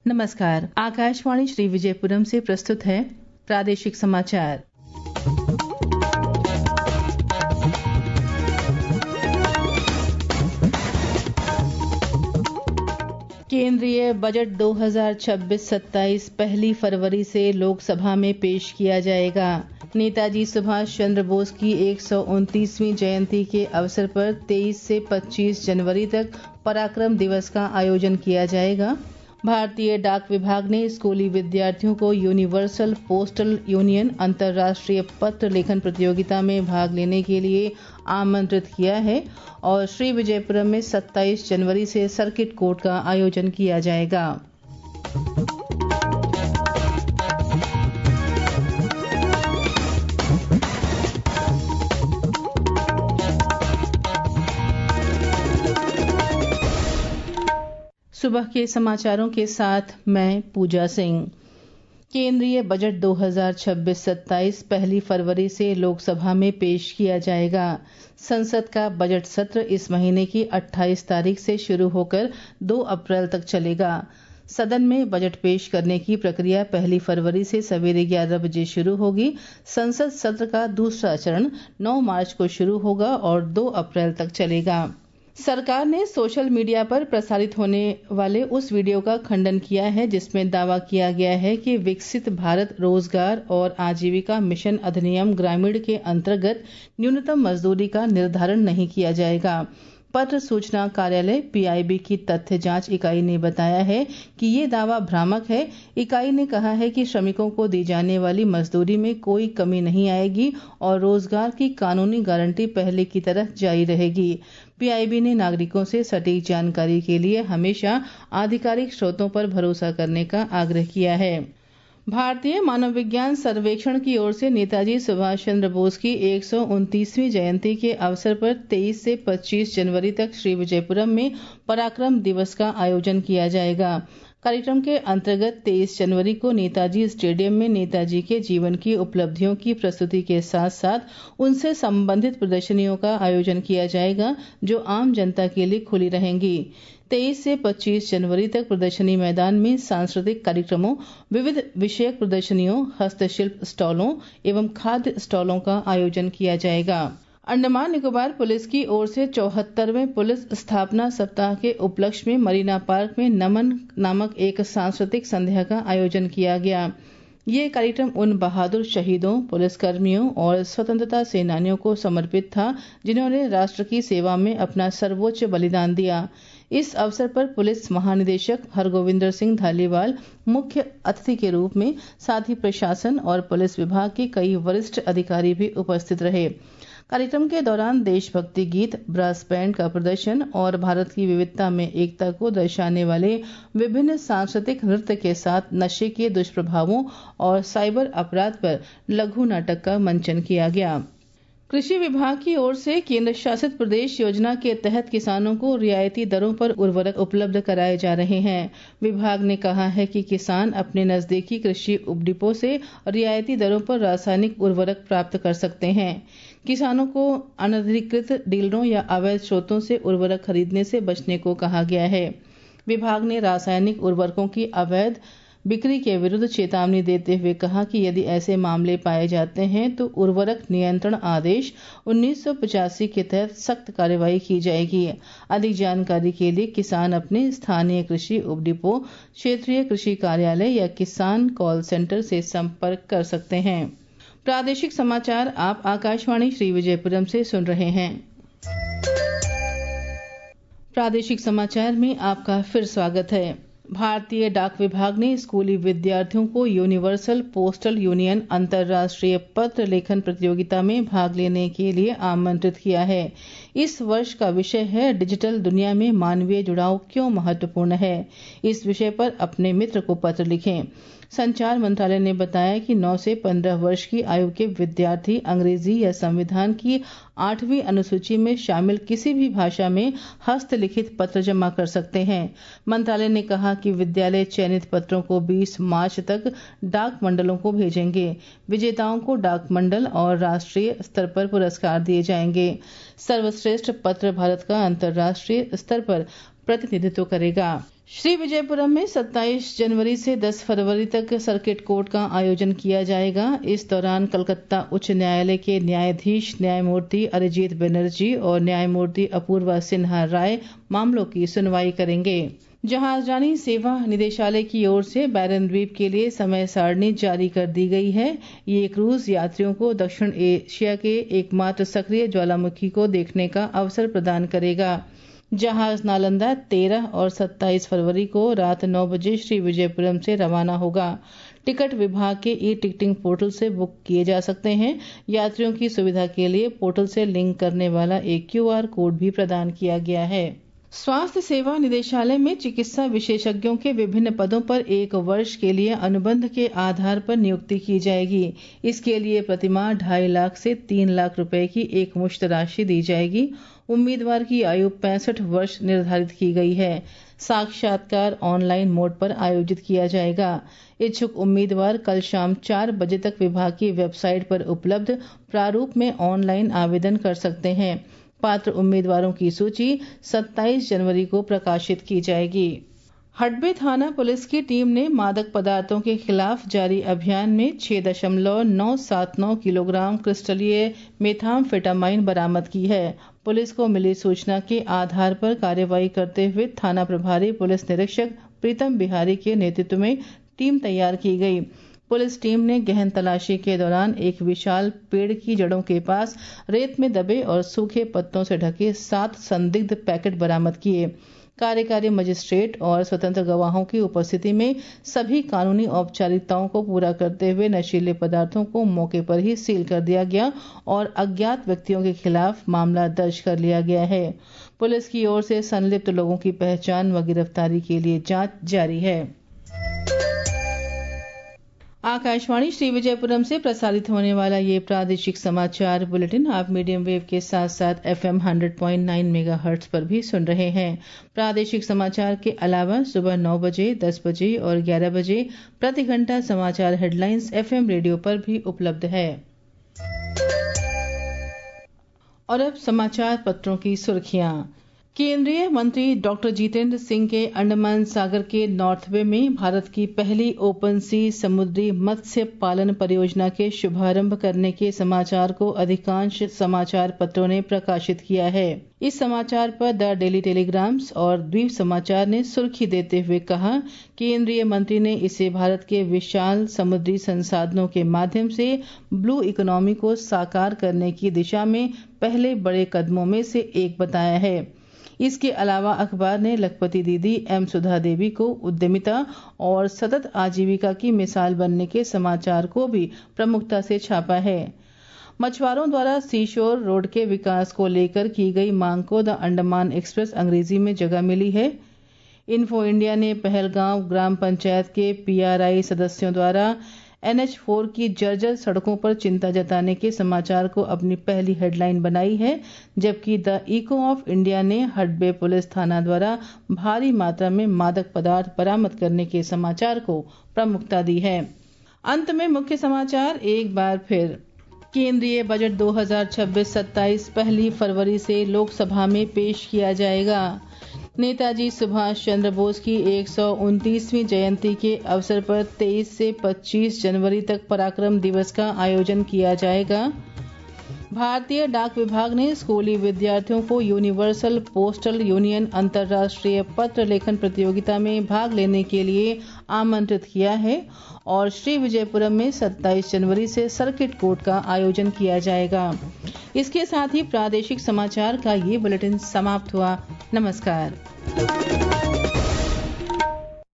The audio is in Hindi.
नमस्कार। आकाशवाणी श्री विजयपुरम से प्रस्तुत है प्रादेशिक समाचार। केंद्रीय बजट 2026-27 पहली फरवरी से लोकसभा में पेश किया जाएगा। नेताजी सुभाष चंद्र बोस की 129वीं जयंती के अवसर पर 23 से 25 जनवरी तक पराक्रम दिवस का आयोजन किया जाएगा। भारतीय डाक विभाग ने स्कूली विद्यार्थियों को यूनिवर्सल पोस्टल यूनियन अंतर्राष्ट्रीय पत्र लेखन प्रतियोगिता में भाग लेने के लिए आमंत्रित किया है और श्री विजयपुरम में 27 जनवरी से सर्किट कोर्ट का आयोजन किया जाएगा। सुबह के समाचारों के साथ मैं पूजा सिंह। केंद्रीय बजट 2026-27 पहली फरवरी से लोकसभा में पेश किया जाएगा। संसद का बजट सत्र इस महीने की 28 तारीख से शुरू होकर 2 अप्रैल तक चलेगा। सदन में बजट पेश करने की प्रक्रिया पहली फरवरी से सवेरे 11 बजे शुरू होगी। संसद सत्र का दूसरा चरण 9 मार्च को शुरू होगा और 2 अप्रैल तक चलेगा। सरकार ने सोशल मीडिया पर प्रसारित होने वाले उस वीडियो का खंडन किया है जिसमें दावा किया गया है कि विकसित भारत रोजगार और आजीविका मिशन अधिनियम ग्रामीण के अंतर्गत न्यूनतम मजदूरी का निर्धारण नहीं किया जाएगा। पत्र सूचना कार्यालय PIB की तथ्य जांच इकाई ने बताया है कि ये दावा भ्रामक है। इकाई ने कहा है कि श्रमिकों को दी जाने वाली मजदूरी में कोई कमी नहीं आएगी और रोजगार की कानूनी गारंटी पहले की तरह जारी रहेगी। PIB ने नागरिकों से सटीक जानकारी के लिए हमेशा आधिकारिक स्रोतों पर भरोसा करने का आग्रह किया है। भारतीय मानव विज्ञान सर्वेक्षण की ओर से नेताजी सुभाष चंद्र बोस की 129वीं जयंती के अवसर पर 23 से 25 जनवरी तक श्री विजयपुरम में पराक्रम दिवस का आयोजन किया जाएगा। कार्यक्रम के अंतर्गत 23 जनवरी को नेताजी स्टेडियम में नेताजी के जीवन की उपलब्धियों की प्रस्तुति के साथ साथ उनसे संबंधित प्रदर्शनियों का आयोजन किया जाएगा जो आम जनता के लिए खुली रहेंगी। 23 से 25 जनवरी तक प्रदर्शनी मैदान में सांस्कृतिक कार्यक्रमों, विविध विषयक प्रदर्शनियों, हस्तशिल्प स्टॉलों एवं खाद्य स्टॉलों का आयोजन किया जाएगा। अंडमान निकोबार पुलिस की ओर से 74वें पुलिस स्थापना सप्ताह के उपलक्ष्य में मरीना पार्क में नमन नामक एक सांस्कृतिक संध्या का आयोजन किया गया। ये कार्यक्रम उन बहादुर शहीदों, पुलिसकर्मियों और स्वतंत्रता सेनानियों को समर्पित था जिन्होंने राष्ट्र की सेवा में अपना सर्वोच्च बलिदान दिया। इस अवसर पर पुलिस महानिदेशक हरगोविंदर सिंह धालीवाल मुख्य अतिथि के रूप में, साथ ही प्रशासन और पुलिस विभाग के कई वरिष्ठ अधिकारी भी उपस्थित रहे। कार्यक्रम के दौरान देशभक्ति गीत, ब्रास बैंड का प्रदर्शन और भारत की विविधता में एकता को दर्शाने वाले विभिन्न सांस्कृतिक नृत्य के साथ नशे के दुष्प्रभावों और साइबर अपराध पर लघु नाटक का मंचन किया गया। कृषि विभाग की ओर से केंद्र शासित प्रदेश योजना के तहत किसानों को रियायती दरों पर उर्वरक उपलब्ध कराए जा रहे हैं। विभाग ने कहा है कि किसान अपने नजदीकी कृषि उपडिपो से रियायती दरों पर रासायनिक उर्वरक प्राप्त कर सकते हैं। किसानों को अनधिकृत डीलरों या अवैध स्रोतों से उर्वरक खरीदने से बचने को कहा गया है। विभाग ने रासायनिक उर्वरकों की अवैध बिक्री के विरुद्ध चेतावनी देते हुए कहा कि यदि ऐसे मामले पाए जाते हैं तो उर्वरक नियंत्रण आदेश 1985 के तहत सख्त कार्रवाई की जाएगी। अधिक जानकारी के लिए किसान अपने स्थानीय कृषि उपडिपो, क्षेत्रीय कृषि कार्यालय या किसान कॉल सेंटर से संपर्क कर सकते हैं। प्रादेशिक समाचार आप आकाशवाणी श्री विजयपुरम से सुन रहे हैं। प्रादेशिक समाचार में आपका फिर स्वागत है। भारतीय डाक विभाग ने स्कूली विद्यार्थियों को यूनिवर्सल पोस्टल यूनियन अंतर्राष्ट्रीय पत्र लेखन प्रतियोगिता में भाग लेने के लिए आमंत्रित किया है। इस वर्ष का विषय है डिजिटल दुनिया में मानवीय जुड़ाव क्यों महत्वपूर्ण है। इस विषय पर अपने मित्र को पत्र लिखें। संचार मंत्रालय ने बताया कि 9 से 15 वर्ष की आयु के विद्यार्थी अंग्रेजी या संविधान की 8वीं अनुसूची में शामिल किसी भी भाषा में हस्तलिखित पत्र जमा कर सकते हैं। मंत्रालय ने कहा कि विद्यालय चयनित पत्रों को 20 मार्च तक डाक मंडलों को भेजेंगे। विजेताओं को डाक मंडल और राष्ट्रीय स्तर पर पुरस्कार दिए जाएंगे। सर्वश्रेष्ठ पत्र भारत का अंतर्राष्ट्रीय स्तर पर प्रतिनिधित्व करेगा। श्री विजयपुरम में 27 जनवरी से 10 फरवरी तक सर्किट कोर्ट का आयोजन किया जाएगा। इस दौरान कलकत्ता उच्च न्यायालय के न्यायाधीश न्यायमूर्ति अरिजीत बनर्जी और न्यायमूर्ति अपूर्वा सिन्हा राय मामलों की सुनवाई करेंगे। जहाजरानी सेवा निदेशालय की ओर से बैरन द्वीप के लिए समय सारणी जारी कर दी गई है। ये क्रूज यात्रियों को दक्षिण एशिया के एकमात्र सक्रिय ज्वालामुखी को देखने का अवसर प्रदान करेगा। जहाज नालंदा 13 और 27 फरवरी को रात 9 बजे श्री विजयपुरम से रवाना होगा। टिकट विभाग के ई टिकटिंग पोर्टल से बुक किए जा सकते हैं। यात्रियों की सुविधा के लिए पोर्टल से लिंक करने वाला एक QR कोड भी प्रदान किया गया है। स्वास्थ्य सेवा निदेशालय में चिकित्सा विशेषज्ञों के विभिन्न पदों पर 1 वर्ष के लिए अनुबंध के आधार पर नियुक्ति की जाएगी। इसके लिए प्रतिमाह 2.5 लाख से 3 लाख रुपए की एक मुश्त राशि दी जाएगी। उम्मीदवार की आयु 65 वर्ष निर्धारित की गई है। साक्षात्कार ऑनलाइन मोड पर आयोजित किया जाएगा। इच्छुक उम्मीदवार कल शाम 4 बजे तक विभाग की वेबसाइट पर उपलब्ध प्रारूप में ऑनलाइन आवेदन कर सकते हैं। पात्र उम्मीदवारों की सूची 27 जनवरी को प्रकाशित की जाएगी। हडबे थाना पुलिस की टीम ने मादक पदार्थों के खिलाफ जारी अभियान में 6.979 किलोग्राम क्रिस्टलीय मेथाम्फेटामाइन बरामद की है। पुलिस को मिली सूचना के आधार पर कार्रवाई करते हुए थाना प्रभारी पुलिस निरीक्षक प्रीतम बिहारी के नेतृत्व में टीम तैयार की गई। पुलिस टीम ने गहन तलाशी के दौरान एक विशाल पेड़ की जड़ों के पास रेत में दबे और सूखे पत्तों से ढके 7 संदिग्ध पैकेट बरामद किए। कार्यकारी मजिस्ट्रेट और स्वतंत्र गवाहों की उपस्थिति में सभी कानूनी औपचारिकताओं को पूरा करते हुए नशीले पदार्थों को मौके पर ही सील कर दिया गया और अज्ञात व्यक्तियों के खिलाफ मामला दर्ज कर लिया गया है। पुलिस की ओर से संलिप्त लोगों की पहचान व गिरफ्तारी के लिए जांच जारी है। आकाशवाणी श्री विजयपुरम से प्रसारित होने वाला ये प्रादेशिक समाचार बुलेटिन आप मीडियम वेव के साथ साथ FM 100.9 मेगाहर्ट्ज पर भी सुन रहे हैं। प्रादेशिक समाचार के अलावा सुबह 9 बजे, 10 बजे और 11 बजे प्रति घंटा समाचार हेडलाइंस FM रेडियो पर भी उपलब्ध है। और अब समाचार पत्रों की सुर्खियां। केंद्रीय मंत्री डॉक्टर जितेंद्र सिंह के अंडमान सागर के नॉर्थ बे में भारत की पहली ओपन सी समुद्री मत्स्य पालन परियोजना के शुभारंभ करने के समाचार को अधिकांश समाचार पत्रों ने प्रकाशित किया है। इस समाचार पर द डेली टेलीग्राम्स और द्वीप समाचार ने सुर्खी देते हुए कहा, केंद्रीय मंत्री ने इसे भारत के विशाल समुद्री संसाधनों के माध्यम से ब्लू इकोनॉमी को साकार करने की दिशा में पहले बड़े कदमों में से एक बताया है। इसके अलावा अखबार ने लखपति दीदी M सुधा देवी को उद्यमिता और सतत आजीविका की मिसाल बनने के समाचार को भी प्रमुखता से छापा है। मछुआरों द्वारा सीशोर रोड के विकास को लेकर की गई मांग को द अंडमान एक्सप्रेस अंग्रेजी में जगह मिली है। इन्फो इंडिया ने पहलगांव ग्राम पंचायत के PRI सदस्यों द्वारा NH4 की जर्जर सड़कों पर चिंता जताने के समाचार को अपनी पहली हेडलाइन बनाई है, जबकि द इको ऑफ इंडिया ने हडबे पुलिस थाना द्वारा भारी मात्रा में मादक पदार्थ बरामद करने के समाचार को प्रमुखता दी है। अंत में मुख्य समाचार एक बार फिर। केंद्रीय बजट 2026-27 1 फरवरी से लोकसभा में पेश किया जाएगा। नेताजी सुभाष चंद्र बोस की 129वीं जयंती के अवसर पर 23 से 25 जनवरी तक पराक्रम दिवस का आयोजन किया जाएगा। भारतीय डाक विभाग ने स्कूली विद्यार्थियों को यूनिवर्सल पोस्टल यूनियन अंतर्राष्ट्रीय पत्र लेखन प्रतियोगिता में भाग लेने के लिए आमंत्रित किया है और श्री विजयपुरम में 27 जनवरी से सर्किट कोर्ट का आयोजन किया जाएगा। इसके साथ ही प्रादेशिक समाचार का ये बुलेटिन समाप्त हुआ। नमस्कार।